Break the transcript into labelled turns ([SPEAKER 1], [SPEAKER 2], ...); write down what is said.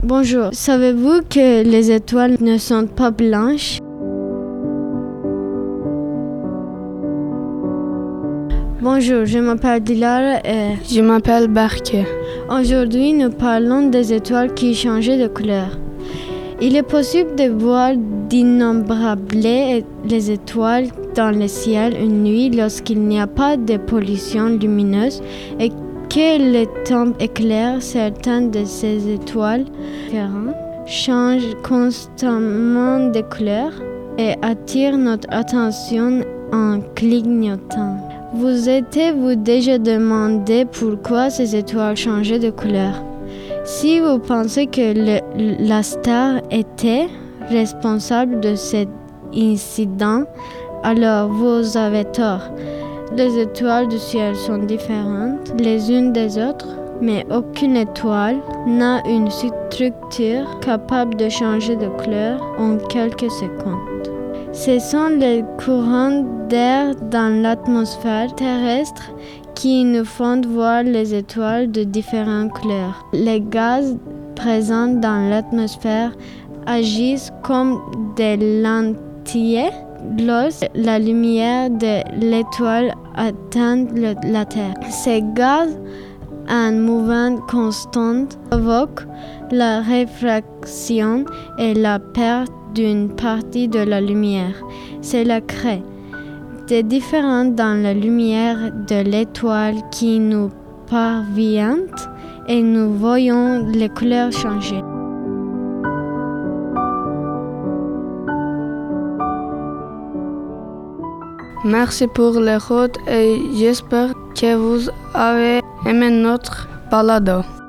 [SPEAKER 1] Bonjour, savez-vous que les étoiles ne sont pas blanches? Bonjour, je m'appelle Dilara et
[SPEAKER 2] Je m'appelle Barke.
[SPEAKER 1] aujourd'hui nous parlons des étoiles qui changent de couleur. Il est possible de voir d'innombrables les étoiles dans le ciel une nuit lorsqu'il n'y a pas de pollution lumineuse et que le temps est clair. Certaines de ces étoiles différentes changent constamment de couleur et attirent notre attention en clignotant. Vous êtes-vous déjà demandé pourquoi ces étoiles changeaient de couleur? Si vous pensez que la star était responsable de cet incident, alors vous avez tort. Les étoiles du ciel sont différentes les unes des autres, mais aucune étoile n'a une structure capable de changer de couleur en quelques secondes. Ce sont les courants d'air dans l'atmosphère terrestre qui nous font voir les étoiles de différentes couleurs. Les gaz présents dans l'atmosphère agissent comme des lentilles lorsque la lumière de l'étoile atteint la Terre. Ces gaz en mouvement constant provoquent la réfraction et la perte d'une partie de la lumière. Cela crée des différences dans la lumière de l'étoile qui nous parvient et nous voyons les couleurs changer.
[SPEAKER 2] Merci pour l'écoute et j'espère que vous avez aimé notre balado.